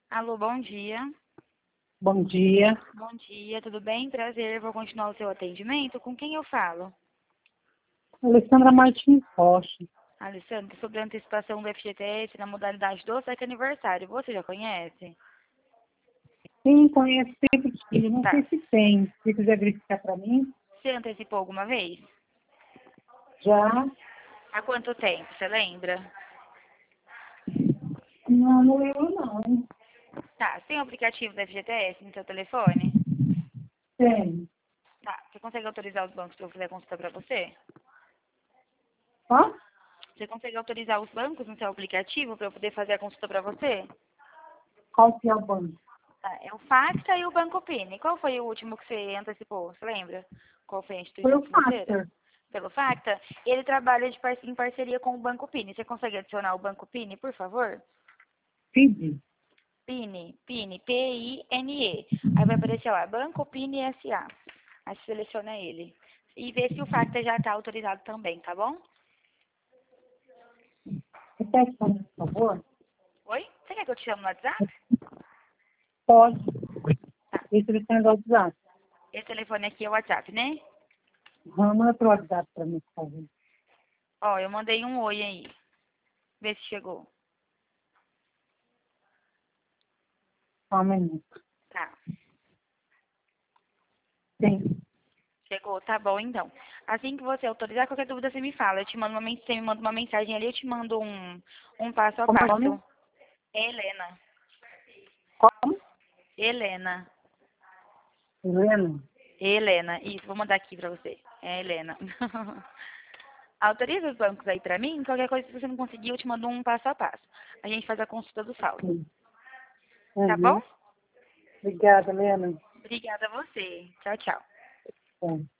Alô, bom dia. Bom dia. Bom dia, tudo bem? Prazer, vou continuar o seu atendimento. Com quem eu falo? Alessandra Martins Rocha. Alessandra, sobre a antecipação do FGTS na modalidade do SEC aniversário. Você já conhece? Quem conhece sempre que não Tá. sei se tem. Se quiser verificar para mim, Você antecipou alguma vez? já. Há quanto tempo? Você lembra? Não lembro não. Tá. Você tem o aplicativo do FGTS no seu telefone? Tem. Tá. Você consegue autorizar os bancos para eu fazer a consulta para você? Ó, Você consegue autorizar os bancos no seu aplicativo para eu poder fazer a consulta para você? qual que é o banco? Tá. É o Facta e o Banco Pini. Qual foi o último que você antecipou? Você lembra? Qual foi a Foi instituição o financeira? Factor. Pelo Facta, ele trabalha em parceria com o Banco Pini. Você consegue adicionar o Banco Pini, por favor? Pidi. Pini, P-I-N-E. Aí vai aparecer lá, Banco Pini S.A. Aí você seleciona ele. E vê se o Facta já está autorizado também, tá bom? Repete para mim, por favor. Oi? Você quer que eu te chame no WhatsApp? Pode. Tá. Esse ele tem o WhatsApp. Esse telefone aqui é o WhatsApp, né? Manda pro WhatsApp para mim, por favor. Ó, eu mandei um oi aí. Vê se chegou. Só um minuto. Tá. Tem. Chegou, tá bom então. Assim que você autorizar, qualquer dúvida você me fala. Eu te mando você me manda uma mensagem ali, eu te mando um passo a Como é o nome? passo. É Helena. Como? Helena. Helena. Helena. Isso, vou mandar aqui pra você. É Helena. Autoriza os bancos aí pra mim. Qualquer coisa, se você não conseguir, eu te mando um passo a passo. A gente faz a consulta do saldo. Sim. Tá bom? Uhum. Obrigada, Helena. Obrigada a você. Tchau, tchau. Bom.